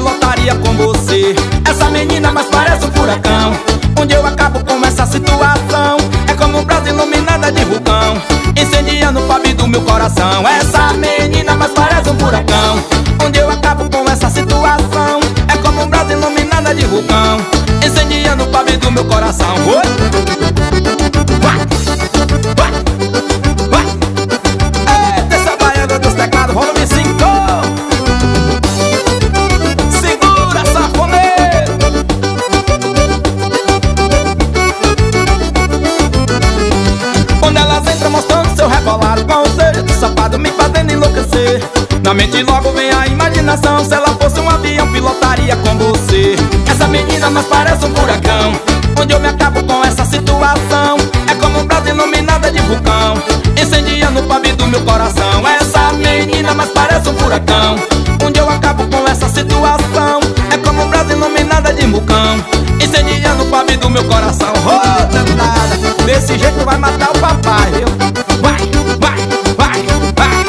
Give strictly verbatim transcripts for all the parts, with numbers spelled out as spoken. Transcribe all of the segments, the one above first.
pilotaria com você. Essa menina mais parece um furacão. Onde eu acabo com essa situação é como brasa iluminada de vulcão, incendiando o pavio do meu coração. Essa menina mais parece um furacão. Onde eu acabo com essa situação é como brasa iluminada de vulcão, incendiando o pavio do meu coração. Oi? Vai! Vai! Vai! Eita, essa baiana dos teclados, volume cinco. Segura, safoneiro! Quando elas entram mostrando seu rebolado, com o selho do sapato me fazendo enlouquecer. Na mente logo vem a imaginação, se ela fosse um avião pilotaria com você. Essa menina mais parece um furacão. Onde eu me acabo com essa situação é como brasa iluminada de vulcão, incendiando o pavio do meu coração. Essa menina mais parece um furacão. Onde eu acabo com essa situação é como brasa iluminada de vulcão, incendiando o pavio do meu coração. Oh, danada, desse jeito vai matar o papai, viu? Vai, vai, vai, vai.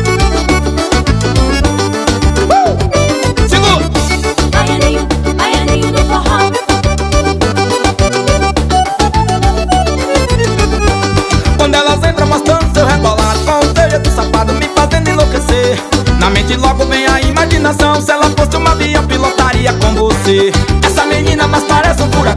Uh! Segura! Baianinho, baianinho do forró. Quando elas entram mostrando seu rebolado, com o telha do sapato me fazendo enlouquecer. Na mente logo vem a imaginação, se ela fosse uma avião pilotaria com você. Essa menina mais parece um furacão.